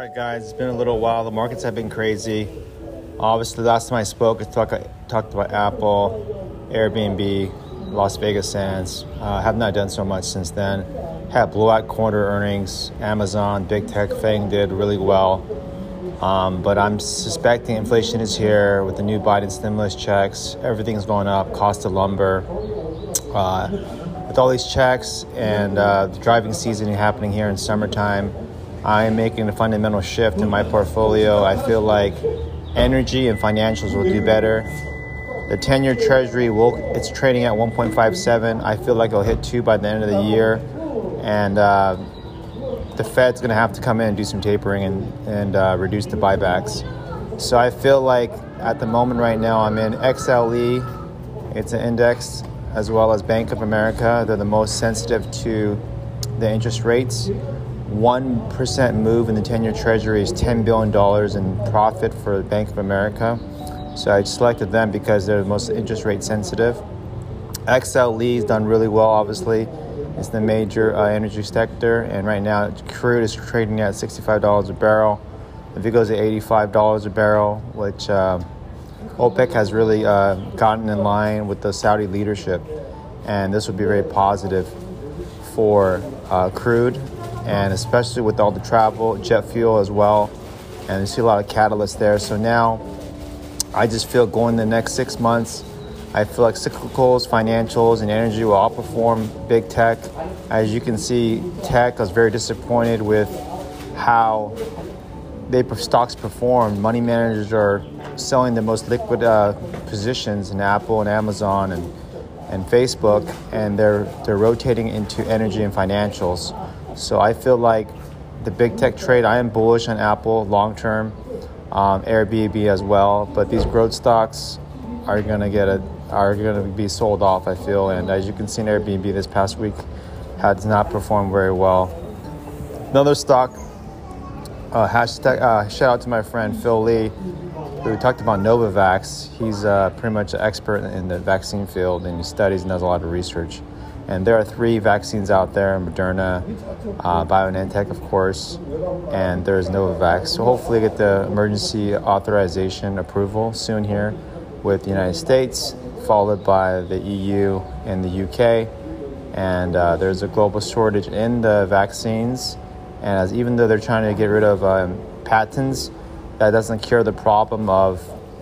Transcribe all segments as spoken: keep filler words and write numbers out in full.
right, guys, it's been a little while. The markets have been crazy. Obviously, the last time I spoke, I talk, talked about Apple, Airbnb, Las Vegas Sands. Uh, have not done so much since then. Had blowout quarter earnings. Amazon, Big Tech, Fang did really well. Um, but I'm suspecting inflation is here with the new Biden stimulus checks. Everything's going up. Cost of lumber. Uh, with all these checks and uh, the driving season happening here in summertime, I'm making a fundamental shift in my portfolio. I feel like energy and financials will do better. The ten-year Treasury, will it's trading at one point five seven. I feel like it'll hit two by the end of the year. And uh, the Fed's going to have to come in and do some tapering and, and uh, reduce the buybacks. So I feel like at the moment right now I'm in X L E. It's an index, as well as Bank of America. They're the most sensitive to the interest rates. one percent move in the ten-year Treasury is ten billion dollars in profit for Bank of America. So I selected them because they're the most interest rate sensitive. X L E has done really well, obviously. It's the major uh, energy sector. And right now, crude is trading at sixty-five dollars a barrel. If it goes to eighty-five dollars a barrel, which uh, OPEC has really uh, gotten in line with the Saudi leadership. And this would be very positive for uh, crude, and especially with all the travel, jet fuel as well. And you see a lot of catalysts there. So now I just feel going the next six months, I feel like cyclicals, financials, and energy will outperform big tech. As you can see, tech, I was very disappointed with how they stocks performed. Money managers are selling the most liquid uh, positions in Apple and Amazon and, and Facebook, and they're they're rotating into energy and financials. So I feel like the big tech trade, I am bullish on Apple long term, um, Airbnb as well. But these growth stocks are going to get a are going to be sold off, I feel. And as you can see in Airbnb this past week, has not performed very well. Another stock, uh, hashtag, uh, shout out to my friend Phil Lee, who talked about Novavax. He's uh, pretty much an expert in the vaccine field, and he studies and does a lot of research. And there are three vaccines out there: Moderna, uh, BioNTech, of course, and there's Novavax. So hopefully get the emergency authorization approval soon here with the United States, followed by the E U and the U K. And uh, there's a global shortage in the vaccines. And as even though they're trying to get rid of um, patents, that doesn't cure the problem of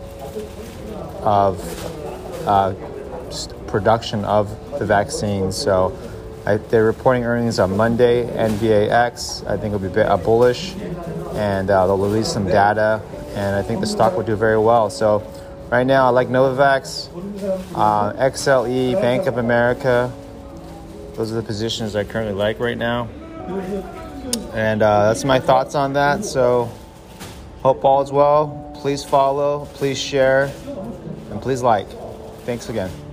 of uh, production of the vaccine. So I, they're reporting earnings on Monday. N V A X, I think, will be a bullish, and uh, they'll release some data, and I think the stock will do very well. So right now I like Novavax, uh, X L E, Bank of America. Those are the positions I currently like right now, and uh, that's my thoughts on that. So hope all is well. Please follow, please share, and please like. Thanks again.